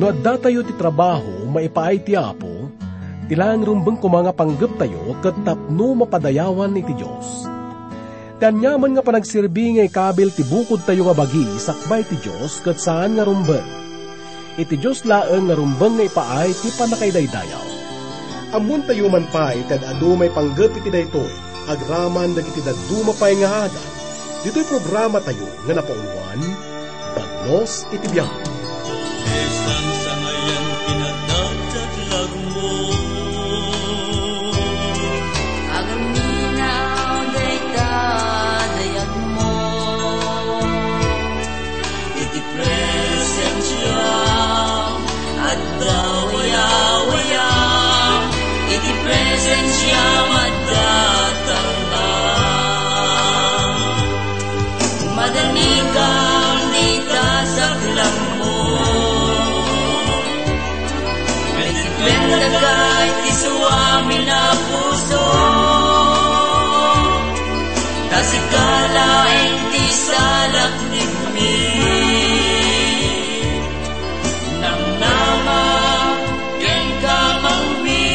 No adda tayo ti trabaho, maipaay ti Apo, tilang rumbeng kumanga panggap tayo, kat tapno mapadayawan iti Diyos. Tanyaman nga panagserbi nga ikabil ti bukod tayo nga bagi, sakbay ti Diyos, kat saan nga rumbeng. Iti Diyos laeng nga rumbeng nga ipaay ti panakaydaydayaw. Amun tayo man pa, itad adu may panggap iti daytoy, agraman dagiti daduma pay nga adan. Dito'y programa tayo nga napaunwan, Bagnos iti Biyahe. Isang sangayan pinagdadaglag mo, agaminaw daytadayag mo, iti presensya at dawaya-waya, iti presensya magdatang na, madanigang dita sa lang mo. Bendagay ti suami na puso, tasikalaing ti salak nigmi, nang nama ken kamangmi.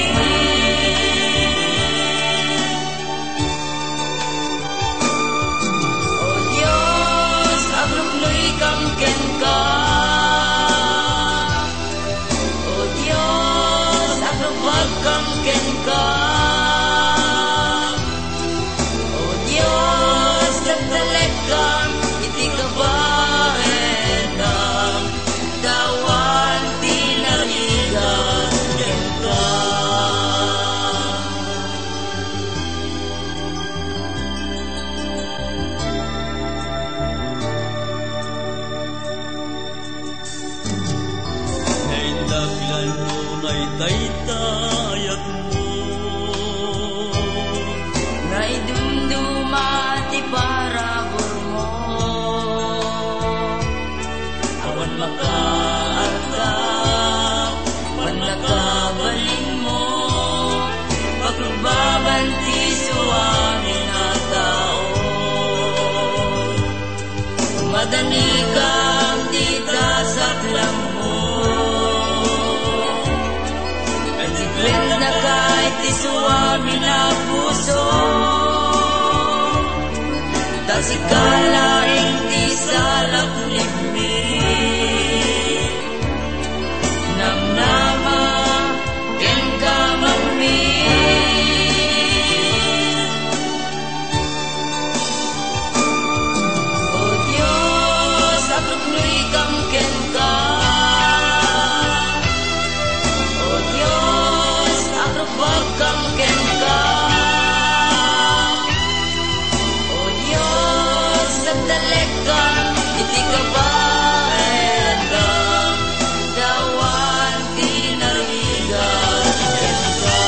O Diyos, agrupnoy kang ken ka. Kang ken ka, O Diyos, nagdalek kang iti kabaetan, dawan tinarigan ken ka. ay daglan mo na'y daytayag mo, Naidumduma ti parabor mo, awan makaarta, panlakabalin mo, pagrubaban ti suami na tao. Madani kang di kasaklang mo, Bend na kahit ti suami na puso, tasikalaing ti salak nigmi, namnama ken kamangmi. O Diyos, agrupnoy kang ken ka. Wag kang ken ka, O Diyos, nagdalek kang iti kabaetan, dawan tinarigan ken ka.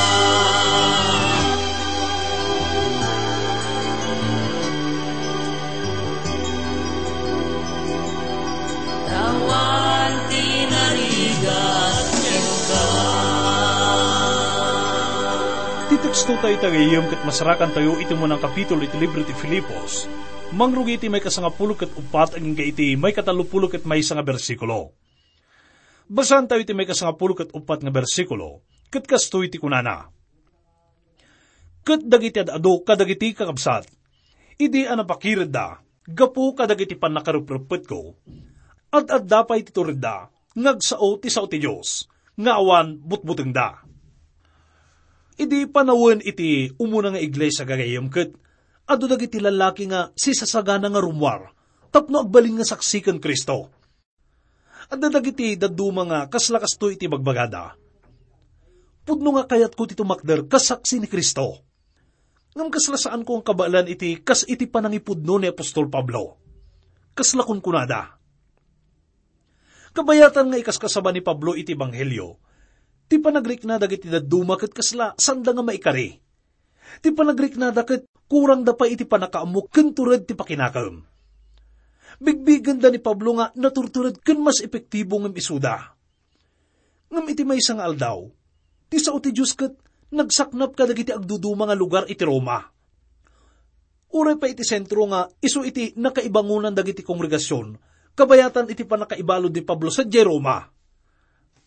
Dawan tinarigan ken ka. Teksto tayo tagayom kat masarakan tayo iti mo ng kapitulo iti libro ti Filipos. Mangrugi iti may kasangapulo kat upat ang inga iti may katalupulo kat may isang bersikulo. Basahan tayo iti may kasangapulo kat upat nga bersikulo, kat kasto iti kunana. Kat dagiti adado kadagiti kakabsat, idi anapakirid da, gapu kadagiti panakaruprupet ko, at dapay ti turid da, ngagsao ti sao ti Diyos, nga awan butbuteng da. Idi panawen iti umuna nga iglesia gagayam ket adu dagiti lalaki nga sisasagana nga rumwar tapno agbalin nga saksikan Kristo. Adda dagiti daduma nga kaslakasto iti bagbagada. Pudno nga kayat ko ti tumakder kasaksi ni Kristo. Ngam kaslasaan ko ang kabalan iti kas iti panangipudno ni Apostol Pablo. Kaslakon kunada. Kabayatan nga ikaskasaba ni Pablo iti Ebanghelyo, ti panagrik na dagiti daduma ket kasla sanda nga maikari. Ti panagrik na daket kurang da pa iti panakaamok ken tured ti pakinakam. Bigbigan da ni Pablo nga naturtured ken mas epektibo ngem isuda. Ngem iti maysa nga aldaw, ti sao ti Dios ket nagsaknap ka dagiti agduduma nga lugar iti Roma. Uray pa iti sentro nga isu iti nakaibangunan dagiti kongregasyon, kabayatan iti panakaibalod ni Pablo sa Roma.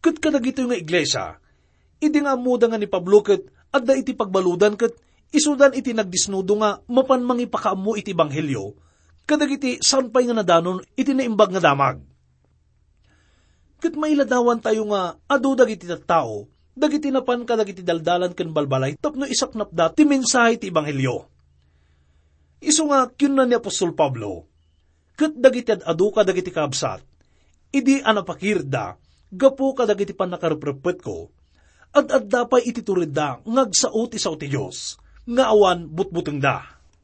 Kat kadagito nga iglesia, idi nga muda nga ni Pablo kat adda iti pagbaludan kat isudan iti nagdisnudo nga mapanmangi pakaammo iti Ebanghelyo, kadagiti sanpay nga nadanon iti naimbag nga damag. Kat mailadawan tayo nga adu dagiti tattao, dagiti napan kadagiti daldalan ken balbalay tapno isaknapda ti mensahe ti Ebanghelyo. Isu nga kyun ni Apostol Pablo, kat dagiti adu kadagiti kabsat, idi anapakirda, gapu kadagiti panakareprepet ko, at dapay iti turidda ngagsaot isaw ti Diyos, nga awan butbuteng da.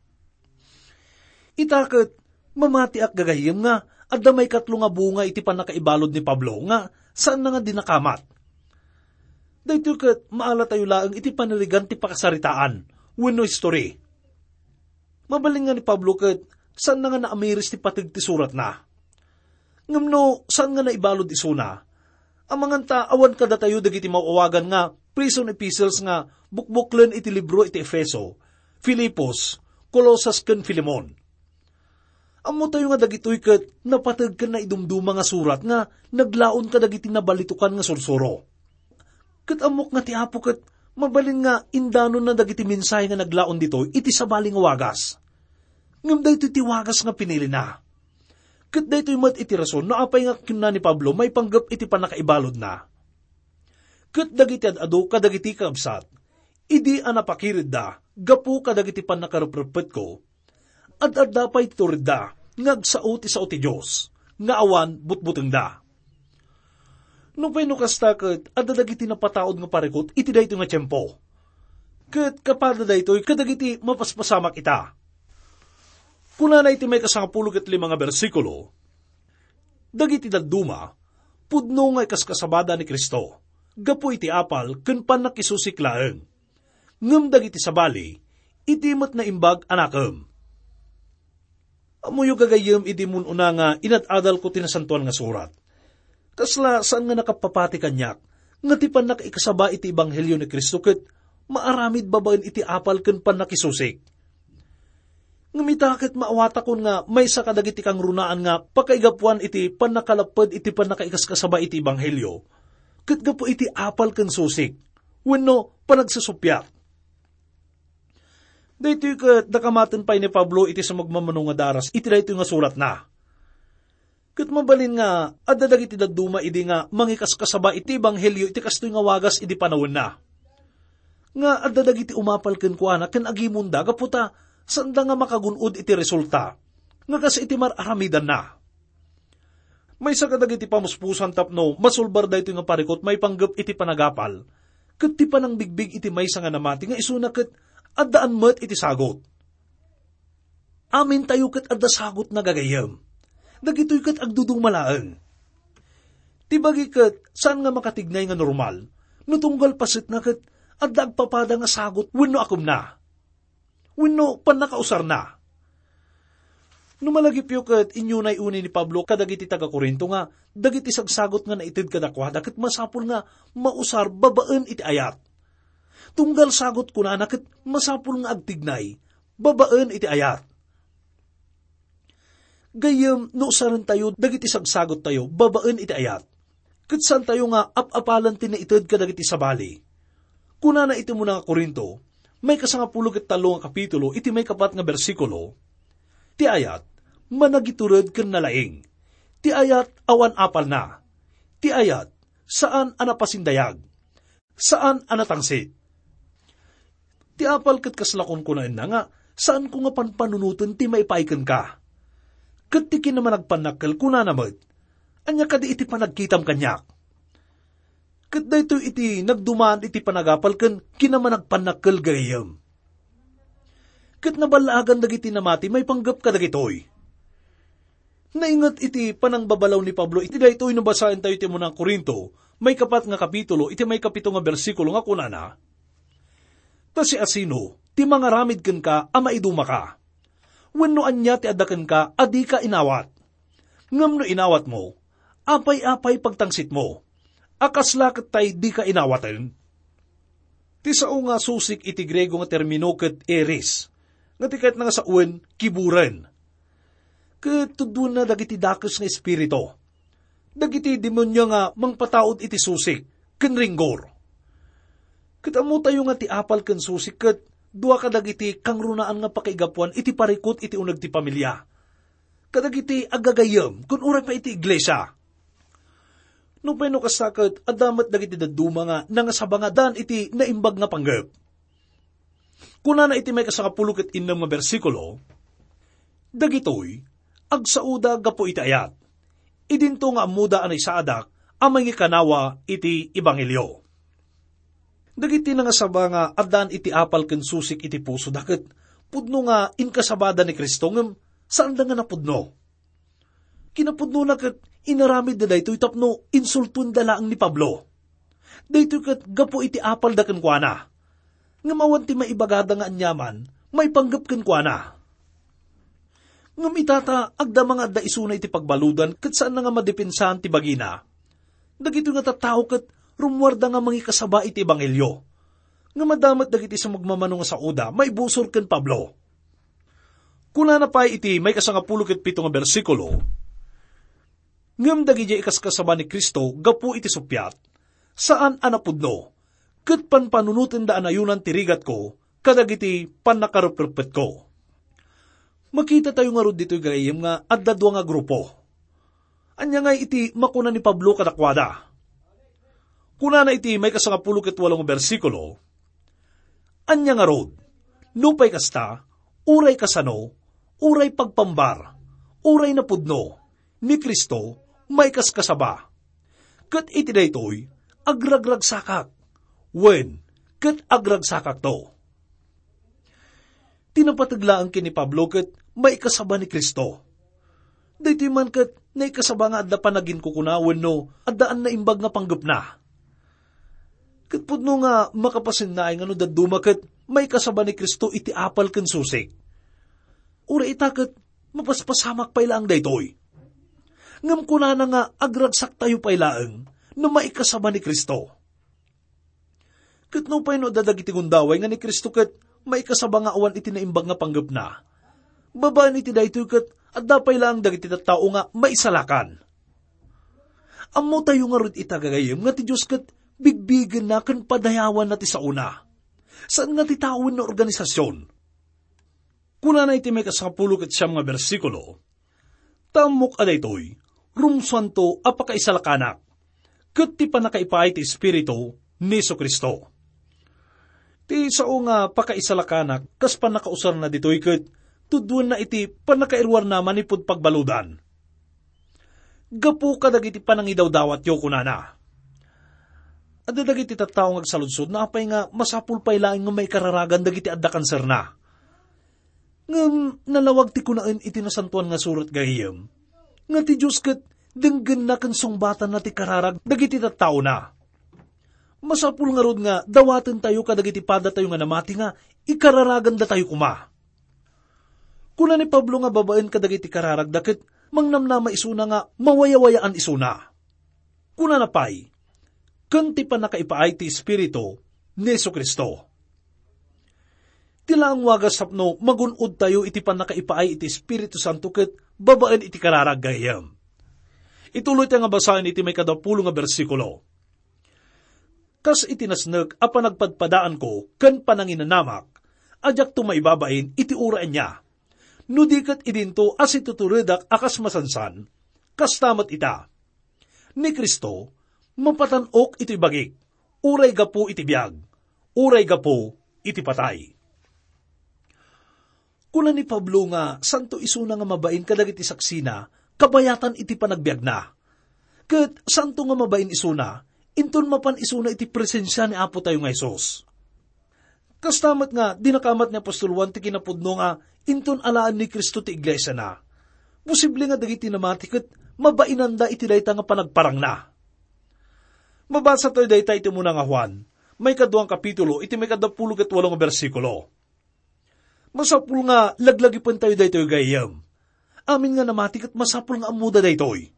Itakot, mamati ak gagayim nga, at may katlo nga bunga iti panakaibalod ni Pablo nga, saan na nga dinakamat. Dahito kat, maala tayo laang iti panirigan ti pakasaritaan, wenno history. Mabaling nga ni Pablo kat, saan na nga naamiris ti patig ti surat na. Ngamno, saan nga naibalod isuna, ang mga awan kada tayo dagiti mauawagan nga prison epistles nga bukbuklen iti libro iti Efeso, Filipos, Colosas ken Filemon. Amo tayo nga dagitoy ket napateg ken na idumduma nga surat nga naglaon ka dagiti nabalitukan nga sursuro. Ket amok nga ti Apo ket mabalin nga indanon na dagiti mensahe nga naglaon ditoy iti sabali nga wagas. Ngem daytoy ti wagas nga pinili na. Ket daytoy met iti rason no apay nga kinna ni Pablo may panggap iti panakaibalod na. Ket dagiti adu kadagiti kabsat, idi anapakirid da, gapu kadagiti panakareprepet ko, at dapay turid da, ngagsaot isaw ti Diyos, nga awan butbuteng da. No pay no kasta ket adda dagiti napataod nga parekot iti daytoy nga tiyempo. Ket kapada daytoy kadagiti mapaspasamak ita. Kuna na iti may kasangapulog at 5 nga bersikulo, dagiti dadduma, pudno nga ikaskasabada ni Kristo, gapu iti apal, ken panakisusiklaeng. Ngem dagiti sabali, iti met na imbag anakem. Amuyo gagayem iti mununa nga inadadal ko tinasantuan nga surat. Kasla saan nga nakapapati kanyak, nga ti panakikasaba iti Ebanghelyo ni Kristo ket maaramid babaen iti apal ken panakisusik. Ngamitakit maawata kon nga may sa kadagiti kang runaan nga pakaigapuan iti panakalapad iti panakaikaskasaba iti Ebanghelyo, ket gapo iti apal ken susik, wenno panagsusupyat. Daytoy ket nakamaten pay ni Pablo iti sa magmamano nga daras iti daytoy nga surat na. Ket mabalin nga adda dagiti dadduma idi nga mangikaskasaba iti Ebanghelyo iti kastoy nga wagas iti panawon na. Nga adda dagiti umapal ken kuana ken agimunda gaputa sanda nga makagunod iti resulta, nga kasi iti mararamidan na. May sa kadagiti pamuspusan tapno, masulbar da ito nga parikot, may panggap iti panagapal, ket ti panang bigbig iti may nga namati, nga isuna ket addaan met iti sagot. Amin tayo ket adda sagot na gagayam, dagitoy ket agdudumalaeng. Ti bagi ket saan nga makatignay nga normal, nutunggal pasit na ket adda agpapada nga sagot, wenno akum na. Wenno panakausar na. Numalagipyo ket inyo na iuni ni Pablo kadagiti taga-Korinto nga dagiti sagsagot nga naitid kadakwada ket masapul nga mausar babaen iti ayat. Tunggal sagot kunana ket masapul nga agtignay babaen iti ayat. Gayem no usaran tayo dagiti sagsagot tayo babaen iti ayat. Ket san tayo nga apapalan tinaited kadagiti sabali. Kunana iti mo nga Korinto, may kasangapulog at 3 nga kapitulo, iti may 4 nga bersikulo, ti ayat, managiturod ken nalaing. Ti ayat, awan apal na. Ti ayat, saan anapasindayag. Saan anatangsit. Ti apal ket kaslakon ko na nga, saan ko nga panpanunutan ti maipaiken ka. Ket ti kinamanagpanakkel kuna namad, anya kadi iti panagkitam kanyak. Ket dayto iti nagdumaan iti panagapal ken kinamanagpanakkel gayem. Ket nabalagan dagiti namati may panggap kadagitoy. Naingat iti panangbabalaw ni Pablo iti daytoy nabasaen tayo iti munang Korinto, may 4 nga kapitulo iti may 7 nga bersikulo nga kunana. Ta si asino ti mangaramid ken ka ama iduma ka. Wenno anya ti addaken ka adi ka inawat. Ngem no inawat mo, apay-apay pagtangsit mo. Akaslakit tay di ka inawaten. Ti sao nga susik iti Grego nga termino ket eris, nga tiket nga sa uwen, kiburen. Ket tudun na dagiti dakes nga espirito. Dagiti demonyo nga mangpataod iti susik, ken ringgor. Ket ammo tayo nga ti apal ken susik ket dua kadagiti kang runaan nga pakaigapuan iti parikot iti uneg ti pamilya. Kadagiti agagayem kun uray pa iti iglesia. No peno kasakit adamat dagiti daduma nga nangasabangadan iti naimbag nga panggep. Kuna na iti may kasakapulo ket innem nga bersikulo, dagitoy agsauda gapo iti ayat. Idinto nga amuda anay sa adak amay kanawa iti ebanghelyo. Dagiti nangasaba nga adan iti apal ken susik iti puso daket pudno nga inkasabada ni Kristo ngem saan da nga napudno. Kinapudno na ket inaramid da daytoy tapno insultun da laang ni Pablo. Daytoy ket gapo iti apal da ken kuana. Ngem awan ti maibagada nga anyaman may panggep ken kuana. Ngem itata agda mga adda isuna iti pagbaludan ket saan nga madepensahan ti bagina. Dagito nga tattao ket rumwarda nga mangi kasaba iti ebanghelyo. Nga madamat dagiti sa magmamano nga sa uda, may busor ken Pablo. Kuna na pa iti may kasangapulo ket pito nga bersikulo, ngem dagiti ikaskasaba ni Kristo gapu iti supyat, saan anapudno, ket panpanunutin da anayunan tirigat ko, kadagiti pannakarupurpet ko. Makita tayo nga rod dito'y gayem nga adda dua nga grupo. Anya nga iti makuna ni Pablo kadakwada. Kuna na iti may kasangapulo ket walong bersikulo, anya nga rod, nupay kasta, uray kasano, uray pagpambar, uray na pudno, ni Kristo, may kaskasaba. Ket iti daytoy, agragrag sakak, wen, ket agrag sakak to. Tinapataglaan kini Pablo ket may kasaba ni Kristo. Daytoy man ket naikasaba nga adda panagin kukunawen no, addaan na imbag nga panggep na. Ket pudno nga makapasinnaay nga no daduma ket may kasaba ni Kristo iti apal ken susik. Ura ita ket mapaspasamak paylaang daytoy. Ngem kunana nga agragsak tayo paylaeng no maikasaba ni Kristo. Ket no payno dadagiti gundaway nga ni Kristo ket maikasaba nga awan iti naimbag nga panggep na. Babaan iti daytoy ket adda paylaang dagiti tattao nga maisalakan. Ammo tayo nga rod itagagayem nga ti Dios ket bigbigen na ken padayawan na ti sauna. Saan nga ti tawin na organisasyon? Kuna na iti may kasangapulo ket siyam nga bersikulo, tamok adaytoy, rumsanto apakaisalakanak, ket ti panakaipay ti Espiritu ni Jesu-Kristo. Ti sao nga pakaisalakanak, kas panakausar na ditoy ket tudwan na iti panakairwar naman ipud pagbaludan. Gapu kadagiti panangidawdawat yo kunana. Adda dagiti tattao nga agsaludsod na apay nga masapul pay laeng nga may kararagan dagiti adda kanser na. Ngem nalawag ti kunaan iti nasantuan nga surat gayem. Nga ti Diyos ket denggen na ken sungbatan na ti kararag dagiti tattao na. Masapul nga rod nga dawaten tayo kadagiti pada tayo nga namati nga ikararagan da tayo kuma. Kuna ni Pablo nga babaen kadagiti kararag daket mangnamnama isuna nga mawayawayaan isuna. Kuna na pay, kanti pa nakaipaay ti Espiritu ni Jesu-Kristo. Tila ang wagas sapno magunod tayo iti pa nakaipaay iti Espiritu Santo ket babaen iti kararag gayam. Ituloy tayo nga basahin iti may 20 nga bersikulo. Kas itinasneg a panagpadpadaan ko ken pananginanamak, ajak tumaibabain iti uraan niya. Nudikat idinto as ituturedak akas masansan, kas tamat ita. Ni Kristo, mapatanok iti bagik, uray gapo iti biyag, uray gapo iti patay. Kuna ni Pablo nga, santo isuna nga mabain kadagiti saksina, kabayatan iti panagbiag na. Ket santo nga mabain isuna, inton mapan isuna iti presensya ni Apo tayo nga Isos. Kastamat nga, dinakamat ni Apostol Juan ti kinapudno nga, inton alaan ni Kristo ti iglesia na. Posible nga dagiti namati ket mabainanda iti dayta nga panagparang na. Mabasa tayo dayta iti muna nga Juan, may 2 kapitulo, iti may 28 nga bersikulo. Masapul nga laglagipan tayo daytoy gayam. Amin nga namati ket masapul nga amuda daytoy.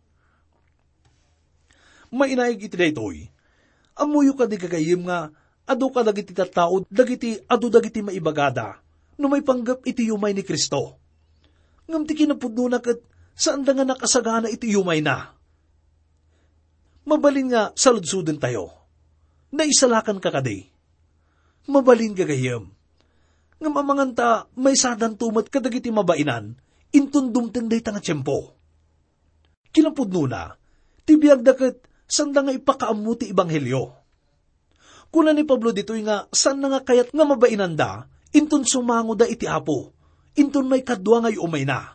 Mainaig iti daytoy. Amuyo ka di gagayim nga adu ka dagiti tattao dagiti adu dagiti maibagada no may panggap iti yumay ni Kristo. Ngam ti kinapudno na ket saan da nga nakasagana iti yumay na. Mabalin nga saludsuden tayo. Naisalakan ka kadi. Mabalin gagayam. Nga mamanganta may sadan tumat kadagiti mabainan, intundumten day tanga tiyempo. Kinampudno na, tibiyag daket sanda nga ipakaamu ti Ebanghelyo. Kuna ni Pablo dito'y nga san nga kayat nga mabainan da, intun sumango da iti Apo, intun may kadwa ngay umay na.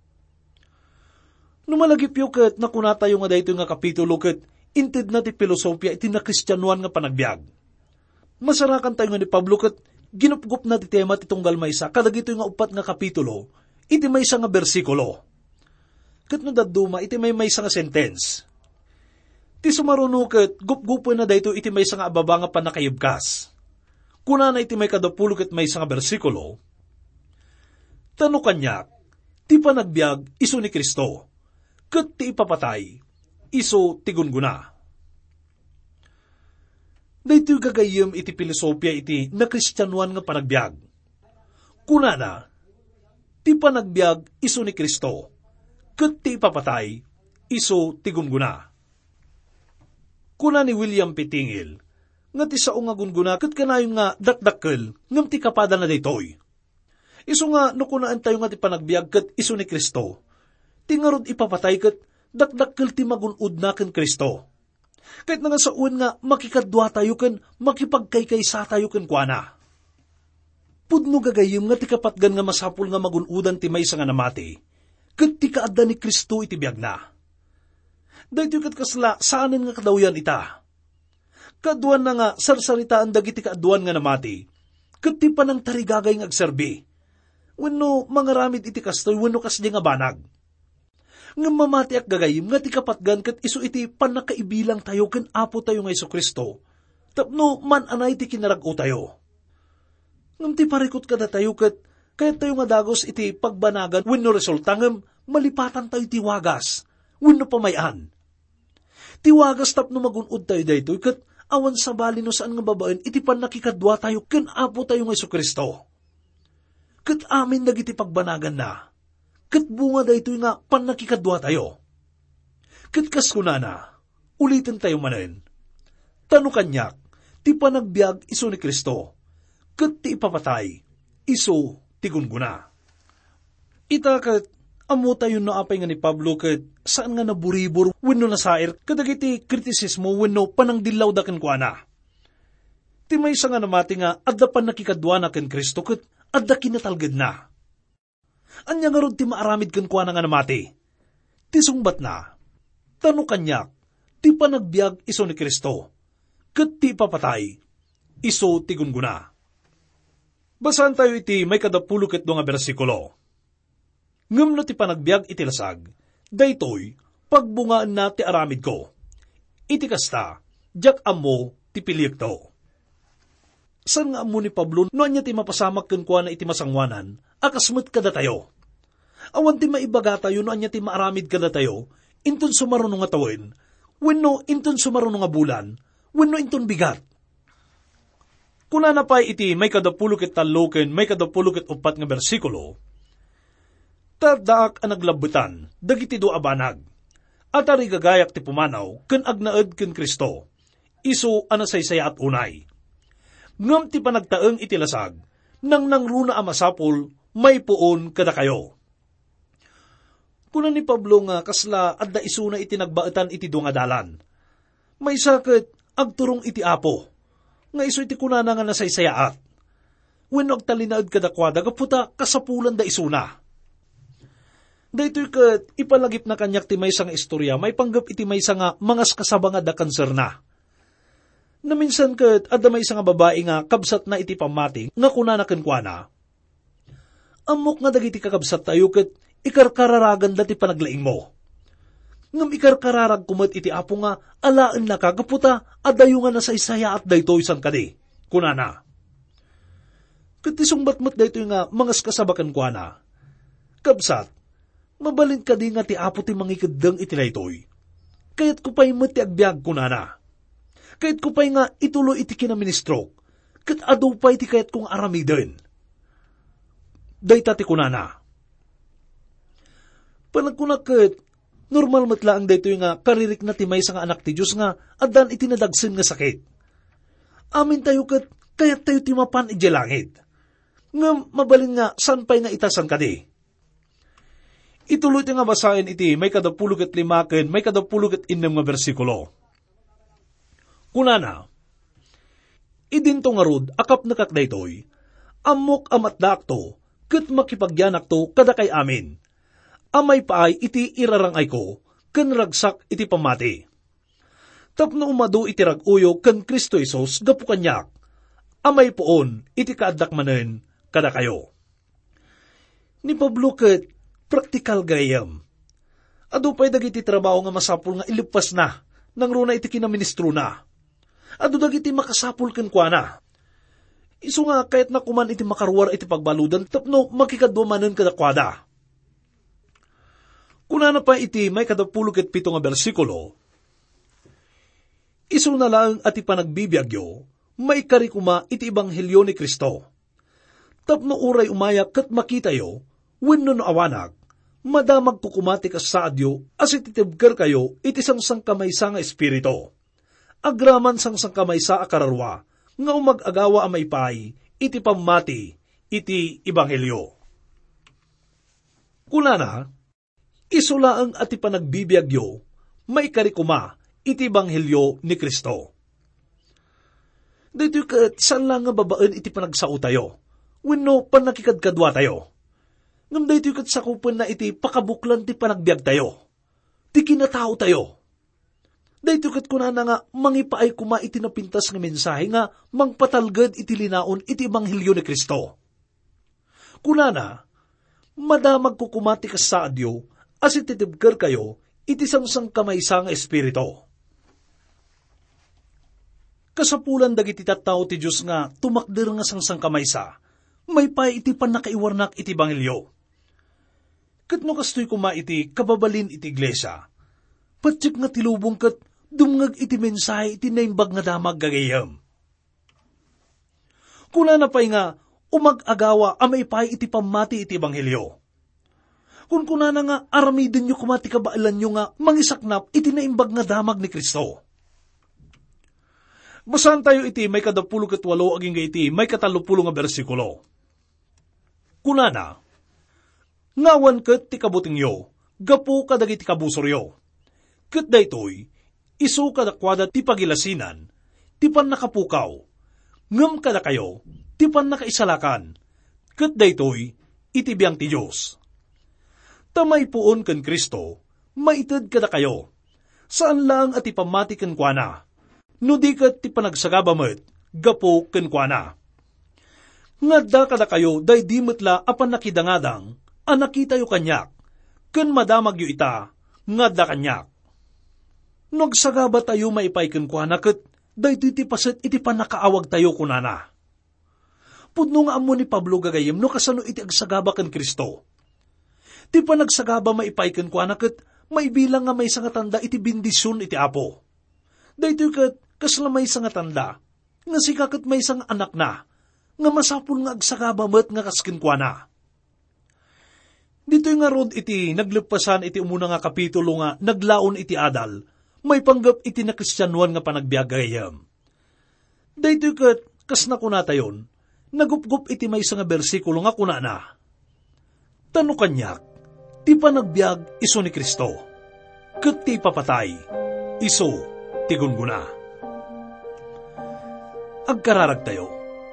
Numalagipyo ket nakuna tayo nga daytoy nga kapitulo ket inted na ti filosofya iti na Kristyanuan nga panagbiag. Masarakan tayo nga ni Pablo ket ginupgup na ti tema ti tunggal maysa kadagitoy nga upat nga kapitulo iti maysa nga bersikulo. Ket no dadduma iti maysa nga sentence. Ti sumaruno ket gupgupoy na daytoy iti maysa nga ababa nga panakayibkas. Kuna na iti may kadapulo ket maysa nga bersikulo. Tano kanyak, ti panagbiag isu ni Kristo, ket ti ipapatay isu ti gunguna. Daytoy gagayem iti filosofya iti na Kristyanuan nga panagbiag. Kuna na, ti panagbiag isu ni Kristo, ket ti ipapatay isu ti gunguna. Kuna ni William Pitingil, nga ti sao nga gunguna ket kanayon nga dakdakkel ngem ti kapada na daytoy. Isu nga no kunaan tayo nga ti panagbiag ket isu ni Kristo, ti ngarud ipapatay ket dakdakkel ti magunod na ken Kristo. Kahit nga sa uwan nga makikadwa tayo ken makipagkaykaysa tayo ken kuana. Pudno gagayem nga ti kapatgan nga masapul nga magunudan ti maysa nga namati, ket ti kaadda ni Kristo iti biag na. Daytoy ket kasla saanen nga kadawyan ita. Kaduan na nga sarsaritaan dagiti kaaduan nga namati, ket ti panang tarigagay nga agserbi. Wenno mangaramid iti kastoy wenno kasdi nga banag. Nga mamati ak gagayim nga ti kapatgan ket isu iti panakaibilang tayo ken Apo tayo nga Jesu-Kristo. Tapno man anay ti kinarag-o tayo. Ngem ti parikot kada tayo ket kayat tayo nga dagos iti pagbanagan wenno resulta ngem malipatan tayo ti wagas wenno pamayan. Ti wagas tapno magunod tayo daytoy ket awan sabali no saan nga babaen iti panakikadwa tayo ken Apo tayo nga Jesu-Kristo. Ket amin dagiti pagbanagan na. Ket bunga daytoy nga panakikadwa tayo. Ket kaskunana, ulitin tayo manen. Tano kanyak, ti panagbiag isu ni Kristo, ket ti ipapatay, isu ti gunguna. Ita ket amo tayo na apay nga ni Pablo ket saan nga naburibor wenno nasair kadagiti kritisismo wenno panangdilaw da ken kuana. Ti maysa nga namati nga adda panakikadwa na ken Kristo ket adda kinatalged na. Anya nga rod ti maaramid ken kuana nga namati. Ti sungbat na, tano kanyak, ti panagbiag isu ni Kristo, ket ti papatay, isu ti gunguna. Basahan tayo iti may kadapulo ket nga bersikulo. Ngem no ti panagbiag iti lasag, daytoy pagbungaan na ti aramid ko. Iti kasta, jak amo ti piliyekto. San nga amo ni Pablo no anya ti mapasamak ken kuana iti masangwanan, akasmet kada tayo. Awan ti maibaga tayo no anya ti maaramid kada tayo, inton sumaruno nga tawen, wenno inton sumaruno nga bulan, wenno inton bigat. Kuna na pa iti may kadapulo ket tallo ken may kadapulo ket upat nga bersikulo, tadaak ang naglabutan, dagiti do abanag, at arigagayak ti pumanaw, ken agnaed ken Kristo, isu anasaysaya at unay. Ngam ti panagtaeng iti lasag, nang nangruna amasapol, may puon kada kayo. Kuna ni Pablo nga kasla adda isuna iti nagbaetan iti dungadalan. May sakit agturong iti Apo, nga isu iti kunana nga nasaysayaat. Wenno agtalinaed kada kwada, gaputa kasapulan da isuna. Daytoy ket ipalagip na kanyak ti maysa nga istorya, may panggap iti maysa nga mangas kasaba nga da kanser na. Na minsan ket adda maysa nga babae nga kabsat na iti pamati nga kunana ken kuana. Amok nga dagiti kakabsat tayo ket ikarkararagan dati panaglaing mo. Ngam ikarkararag kumet iti Apo nga alaan na kagaputa adayo nga nasaysaya at daytoy san kadi. Kunana. Ket isungbatmet daytoy nga mangas kasabakan kuana. Kabsat, mabalin ka di nga ti Apo ti mangikadeng iti daytoy. Kayat ko pa'y met ti agbiag kunana. Kayat ko pa'y nga ituloy iti kinaministro. Ket adu pa'y ti kayat kong aramiden. Dayta ti kunana. Panagkunak ket Normal matlaang dito nga karirik na timay sa nga anak ti Diyos nga adan itinadagsin nga sakit. Amin tayo kat kayat tayo timapan iti langit. Nga mabalin nga san pa'y nga itasan ka di. Ituloy nga basahin iti may 15 ken may 16 nga bersikulo. Kunana, idinto nga rod akap nakak daytoy, amok amat dakto, ket makipagyanak to kada kay amin. Amay paay iti irarangay ko, ken ragsak iti pamati. Tapno umado iti raguyo ken Kristo Isos gapu kanyak, amay poon iti kaadak manen kada kayo. Ni Pablo ket praktikal gayam. Adu pa'y dagiti trabaho nga masapul nga ilipas na, nang runa iti kinaministro na. Adu dagiti makasapul ken kuana. Isu nga kahit na kuman iti makaruar iti pagbaludan, tapno makikadwamanen kadakwada. Kunana pa iti may 17 nga bersikulo, isu na lang at ipanagbibiagyo, may karikuma iti ebanghelyo ni Kristo. Tapno uray umayak kat makitayo, wenno no awanag, madamag kukumati ka sa adyo, as ititibker kayo, iti sangsang kamaysa nga espirito. Agraman sangsang kamaysa a kararwa, nga umag-agawa amay pay, iti pamati, iti ebanghelyo. Kunana, isulaang at ipanagbibiagyo, may karikuma, iti ebanghelyo ni Kristo. Dito kat saan lang nga babaan iti panagsao tayo, wenno panakikadkadwa tayo. Ngam dito kat sakupan na iti pakabuklan ti panagbiag tayo, ti kinatao tayo. Dito kat kunana nga mangipaay kuma iti napintas nga mensahe nga mangpatalgad iti linaon iti ebanghelyo ni Kristo. Kunana, madamag kukumati ka sa adyo, as ititibker kayo, iti sangsang kamaysa nga espirito. Kasapulan dagiti tattao ti Diyos nga tumakder nga sangsang kamaysa, may pay iti panakaiwarnak iti ebanghelyo. Kat no kastoy kuma iti kababalin iti iglesia, patsik nga tilubong kat dumngag iti mensahe iti naimbag nga damag gagayam. Kuna na pa'y nga umag-agawa amay pay iti pamati iti ebanghelyo. Kung kuna na nga aramidin nyo kumati kabailan nyo nga mangisaknap iti naimbag nga damag ni Kristo. Basahan tayo iti may 18 aging iti may 30 nga bersikulo. Kunana, ngawan ket ti kabuting yo, gapu kadagiti kabusoryo. Ket daytoy, isu kadakwada ti pagilasinan, ti pan nakapukaw, ngem kada kayo, ti pan nakaisalakan, ket daytoy, iti biyang ti Diyos. Tamay puon ken Kristo, maited kada kayo, saan lang at ipamati ken kuana, no di ket ti panagsagabamet, gapu ken kuana. Ngadda kada kayo, day di metla apan nakidangadang, anakita yu kanyak, ken madamag yu ita, ngadda kanyak. Nagsagaba tayo maipay ken kuana ket, day ti paset iti panakaawag tayo kunana. Pudno nga amo ni Pablo gagayem no kasano iti agsagaba ken Kristo. Ti panagsagaba maipay ken kuana ket, maibilang nga may nga tanda iti bindisyon iti Apo. Daytoy ket kaslamay nga tanda, nga sikaket may nga anak na, nga masapul nga agsagaba met nga kasken kuana. Dito nga rod iti naglepasan iti umuna nga kapitulo nga naglaon iti adal, may panggap iti na Kristyanuan nga panagbiagayam. Dito ket kas na kunatayon, nagupgup iti may nga bersikulo nga kunana. Tano kanyak, ti panagbiag iso ni Kristo, ket ti papatay, iso ti gunguna. Agkararag tayo.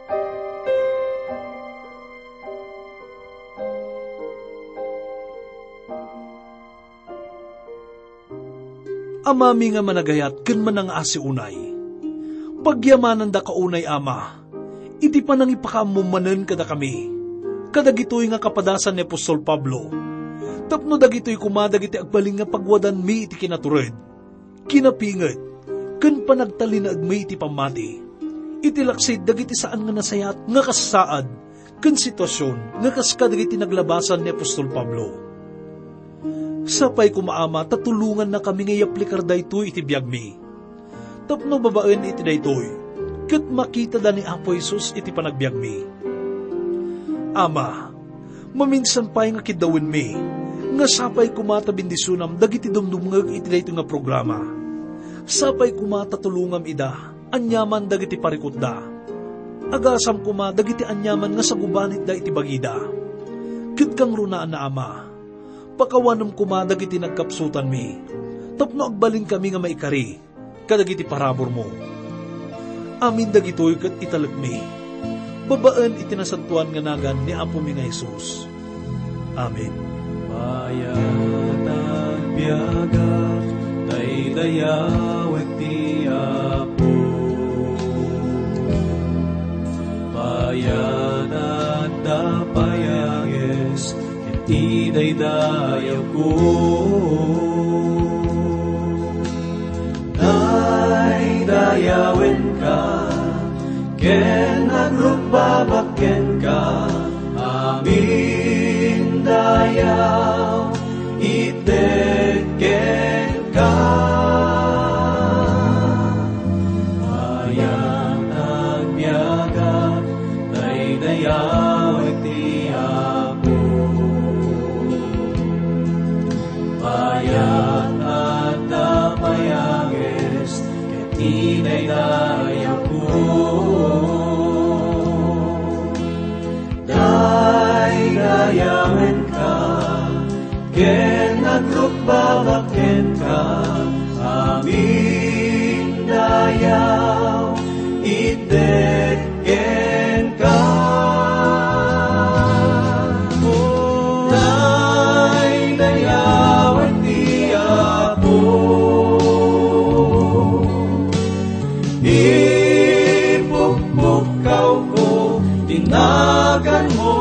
Amami nga managayat ken manangaasi unay. Pagyamanan da kaunay ama, iti panang ipakamumanen kada kami. Kadagitoy nga kapadasan ni Apostol Pablo. Tapno dagitoy kumadag iti agbaling nga pagwadan mi iti kinatured. Kinapinget, ken panagtalinaag mi iti pamati. Iti laksid dagiti saan nga nasayat nga kasaad, ken sitwasyon nga kaskad dagiti naglabasan ni Apostol Pablo. Sapay kumaama, tatulungan na kami ngay aplikar daytoy iti biyag mi. Tapno babaen iti daytoy, ket makita da ni Apo Jesus iti panagbiag mi. Ama, maminsan pa'y nga kidawin mi, Nga sapay kumata bindisunam, dagiti dumdumngag iti dayto nga programa. Sapay kumata tulungam ida, anyaman dagiti parikot da. Agasam kuma, dagiti anyaman nga sagubanit da iti bagida. Kit kang runaan na Ama, pakawanam kuma dagiti nagkapsutan mi, tapno agbalin kami nga maikari, kadagiti parabor mo. Amin dagitoy kat italag mi, babaan itinasantuan nga nagan ni Apo mi nga Jesus. Amen. Bayat at biyaga, daydayawek ti Apo. Bayat at dapayagis, iti daydayaw ko. Daydayawin ka, ken agrugbabaken ka, amin dayaw, iteken ka. Bayat at biyaga, daydayaw iti Apo. Bayat at dapayagis, ken daydayaw ko. Daydayawin ka, ken agrugbabaken ka, amin dayaw, iteken ka. Daydayawin ti Apo. Ipukpukaw ko, tinagan mo,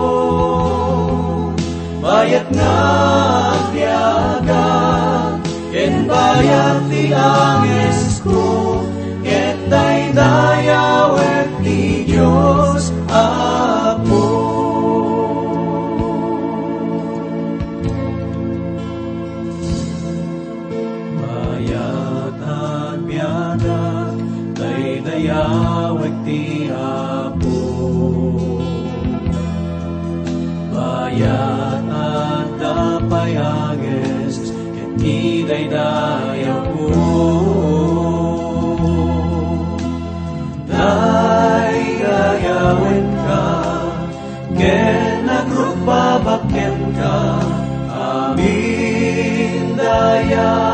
bayat nga agyaga, ken bayat ti angis ko, ket daydayawek ti Diyos Apo. Bayat at biyaga, daydayawek ti Apo. Bayat at dapayagis, ket idaydayaw ko. Daydayawin ka, ken agrugbabaken ka, amin dayaw,